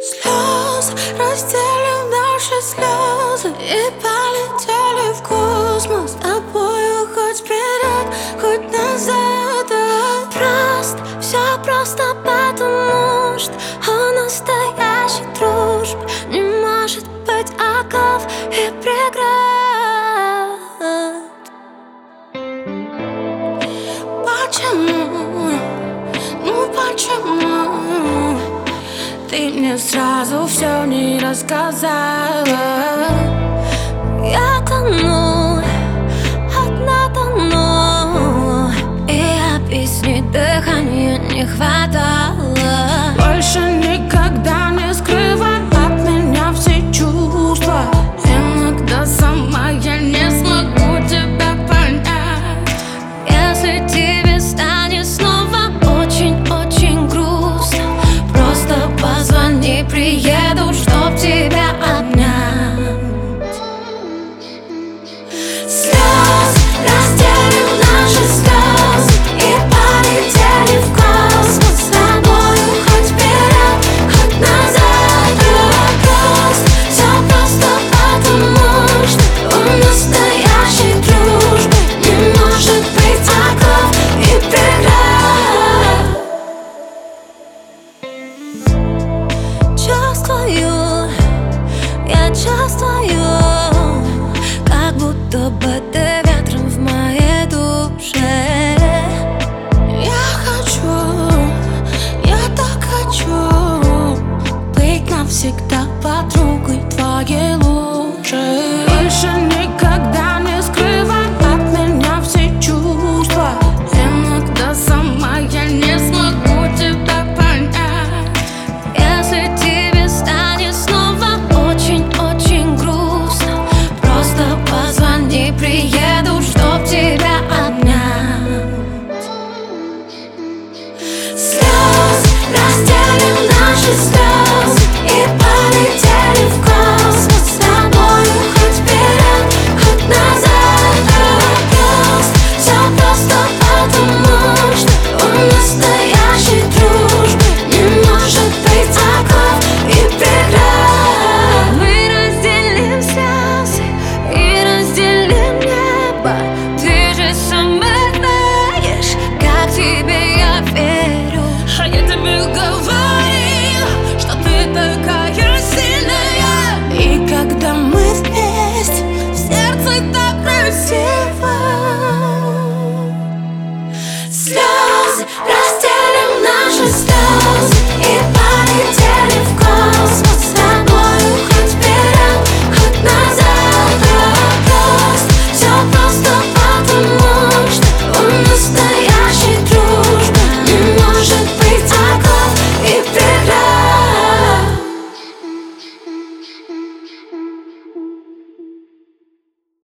Слезы разделим наши слезы и полетели в космос. С тобою хоть вперед, хоть назад. Все просто потому, что у настоящей дружбы не может быть оков и преград. Почему? Ну почему ты мне сразу все не рассказала? Я тону, одна тону, и объяснить дыхания не хватает.